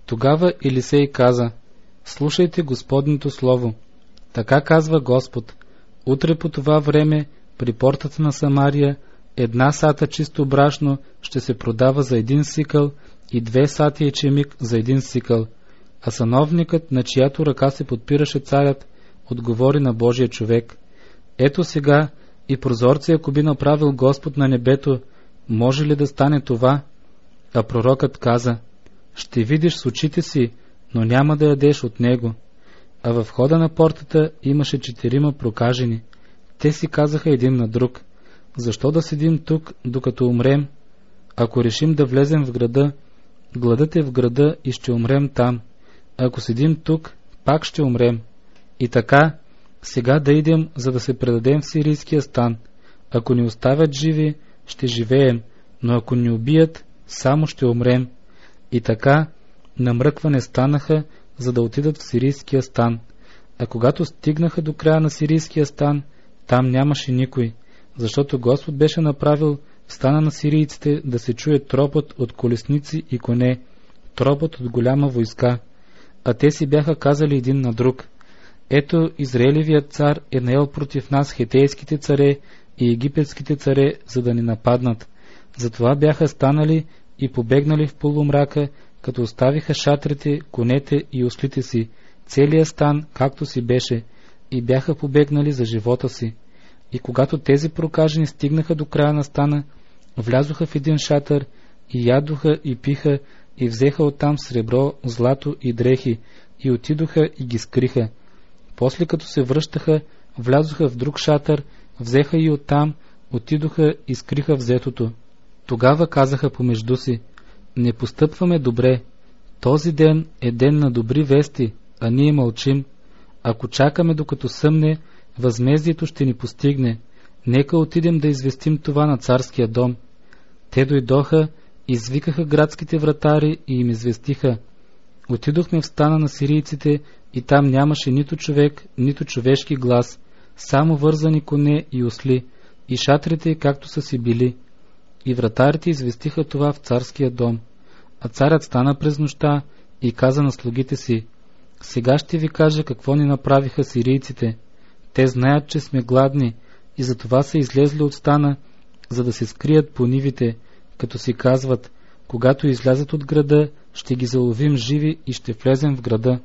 Тогава Елисей каза: слушайте Господното слово. Така казва Господ: утре по това време при портата на Самария една сата чисто брашно ще се продава за 1 сикъл и 2 сати ечемик за 1 сикъл. А сановникът, на чиято ръка се подпираше царят, отговори на Божия човек: ето сега и прозорци, ако би направил Господ на небето, може ли да стане това? А пророкът каза: ще видиш с очите си, но няма да ядеш от него. А в входа на портата имаше 4 прокажени. Те си казаха един на друг: защо да седим тук, докато умрем? Ако решим да влезем в града, гладът е в града и ще умрем там. Ако седим тук, пак ще умрем. И така, сега да идем, за да се предадем в сирийския стан. Ако ни оставят живи, ще живеем, но ако ни убият, само ще умрем. И така, намръкване станаха, за да отидат в сирийския стан. А когато стигнаха до края на сирийския стан, там нямаше никой, защото Господ беше направил в стана на сирийците да се чуе тропот от колесници и коне, тропот от голяма войска. А те си бяха казали един на друг: ето, Израелевият цар е наел против нас хетейските царе и египетските царе, за да ни нападнат. Затова бяха станали и побегнали в полумрака, като оставиха шатрите, конете и ослите си, целият стан, както си беше, и бяха побегнали за живота си. И когато тези прокажени стигнаха до края на стана, влязоха в един шатър и ядоха и пиха и взеха оттам сребро, злато и дрехи и отидоха и ги скриха. После като се връщаха, влязоха в друг шатър, взеха и оттам, отидоха и скриха взетото. Тогава казаха помежду си: не постъпваме добре. Този ден е ден на добри вести, а ние мълчим. Ако чакаме докато съмне, възмездието ще ни постигне. Нека отидем да известим това на царския дом. Те дойдоха, извикаха градските вратари и им известиха: отидохме в стана на сирийците и там нямаше нито човек, нито човешки глас, само вързани коне и осли, и шатрите както са си били. И вратарите известиха това в царския дом. А царят стана през нощта и каза на слугите си: сега ще ви кажа какво ни направиха сирийците. Те знаят, че сме гладни и затова са излезли от стана, за да се скрият по нивите, като си казват: когато излязат от града, ще ги заловим живи и ще влезем в града.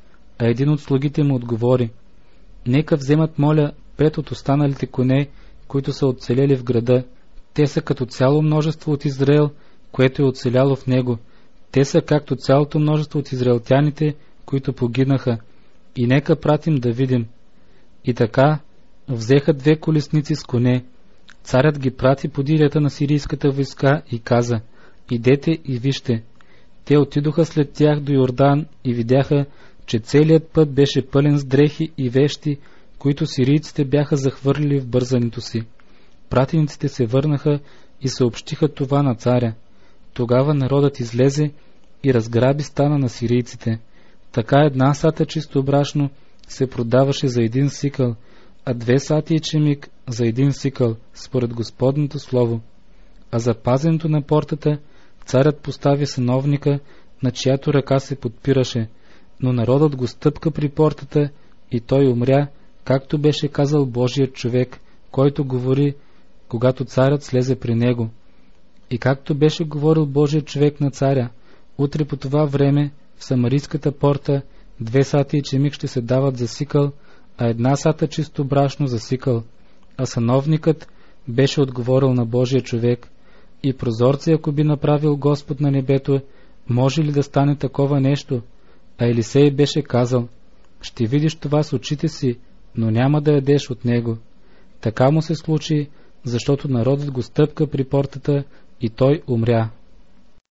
А един от слугите му отговори: нека вземат, моля, 5 от останалите коне, които са оцелели в града. Те са като цяло множество от Израел, което е оцеляло в него. Те са както цялото множество от израелтяните, които погинаха. И нека пратим да видим. И така взеха 2 колесници с коне. Царят ги прати по дирията на сирийската войска и каза: идете и вижте. Те отидоха след тях до Йордан и видяха, че целият път беше пълен с дрехи и вещи, които сирийците бяха захвърлили в бързането си. Пратениците се върнаха и съобщиха това на царя. Тогава народът излезе и разграби стана на сирийците. Така една сата чисто брашно се продаваше за 1 сикъл, а 2 сати ечемик за 1 сикъл, според Господното слово. А за пазенето на портата царят постави сановника, на чиято ръка се подпираше, но народът го стъпка при портата и той умря, както беше казал Божият човек, който говори, когато царят слезе при него. И както беше говорил Божият човек на царя: утре по това време в Самарийската порта 2 сати ечемик ще се дават за сикъл, а 1 сата чисто брашно за сикъл. А сановникът беше отговорил на Божия човек: и прозорци, ако би направил Господ на небето, може ли да стане такова нещо? А Елисей беше казал: ще видиш това с очите си, но няма да ядеш от него. Така му се случи, защото народът го стъпка при портата и той умря.